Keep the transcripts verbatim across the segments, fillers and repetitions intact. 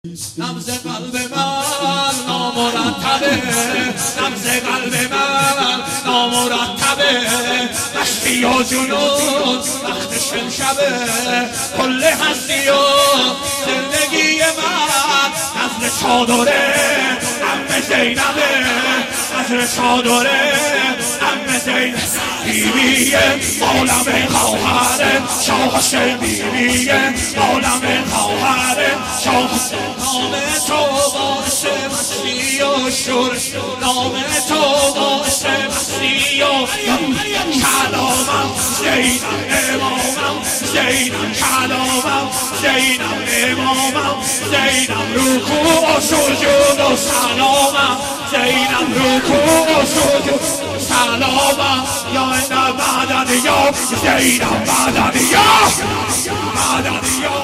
نبض قلب من نامرتبه، نبض قلب من نامرتبه، مشتی و جنون وقت شمشبه، کل هستی و زندگی من نظر چادره عم زینبه، نظر چادره عم زینب، بیبی عالم خواهر شاه حسین، بیبی عالم خواهر شاه حسین. نام تو باعث مستی و شور، نام تو باعث مستی و کلامم زینب امامم، زینب کلامم زینب امامم، زینب رکوع و سجود و سلامم، زینب رکوع و سجود سلامم، یا این مدد یا زینب مدد یا مدد یا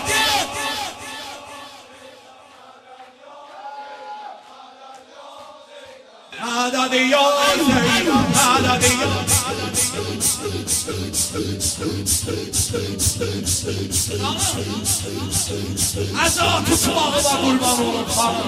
مدد یا زینب مدد یا از آتو سماق با قربان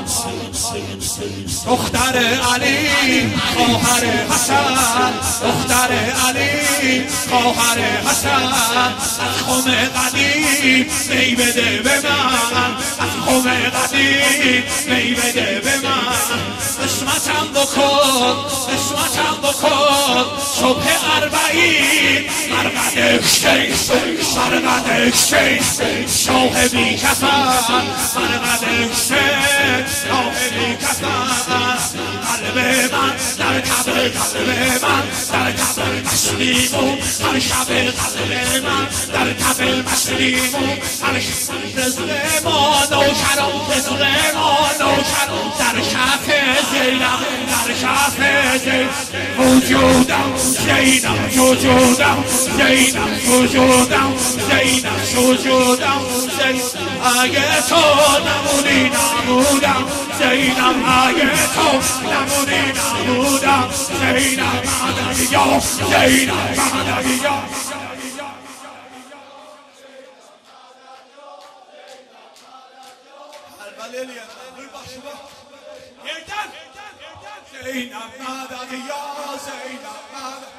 دختر علی خواهر حسن، دختر علی خواهر حسن، از خم قدیم می بده به من، از خم قدیم می بده به من، قسمتم بکن قسمتم بکن صبح اربعین مرقد شیخ مرقد شیخ شاه بی کفن، مرقد شیخ شاه بی کفن، قلب من در کف قلب من در کف مسلیمون، هر شب قلب من در کف مسلیمون، هر شب رزق ما نوکران رزق ما نوکران در کف زینب در کف زینب، وجودم زینب وجودم زینب وجودم زینب وجودم زینب، اگه تو نمونی نمودم زینب، اگه تو نمونی نمودم زینب مدد یا زینب مدد یا زینب مدد یا زینب مدد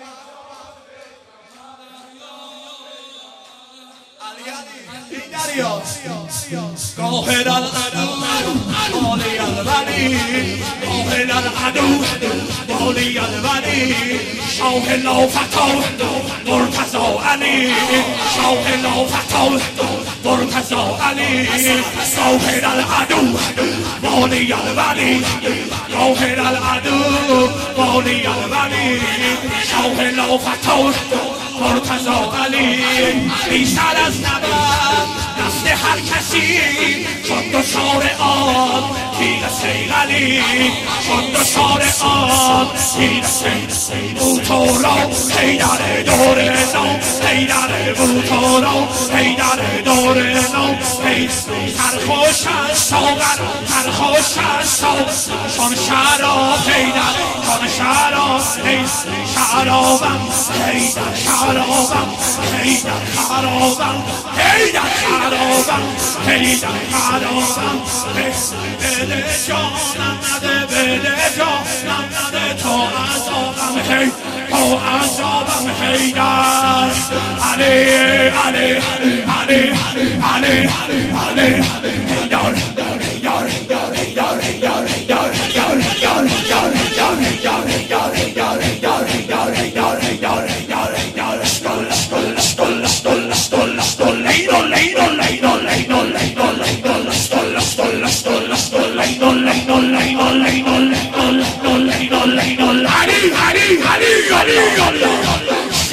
قاهر العدو والی الولی، قاهر العدو والی الولی، شاه لافتا مرتضی علی، شاه لافتا مرتضی علی، قاهر العدو والی الولی، قاهر العدو والی الولی، شاه لافتا مرتضی علی، بیشتر از نبرد دست هر کسی شد دچار آن تیر صیقلی، شد دچار آن تیر صیقلی، بوتورا حیدر دور نو، حیدر بوتورا حیدر دور نو، ترخوشن ساغر ترخوشن ساغر، چون شراب حیدر چون شراب شرابم حیدر شرابم حیدر شرابم حیدر شرابم حیدر شرابم، بده جانم نده بده جانم نده تا عذابم هی تا عذابم حیدر علی علی علی علی علی حیدر حیدر حیدر حیدر حیدر حیدر حیدر حیدر حیدر حیدر حیدر حیدر حیدر حیدر حیدر حیدر حیدر حیدر اسکل اسکل اسکل اسکل اسکل اسکل لیدو لیدو لیدو لیدو لیدو لیدو اسکل اسکل اسکل اسکل لیدو لیدو لیدو لیدو لیدو لیدو لیدو علی علی علی علی علی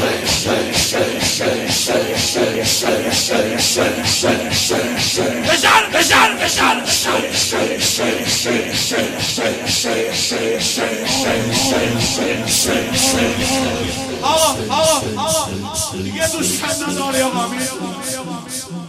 بزن بزن بزن آقا آقا آقا دیگه دوست نداری آقا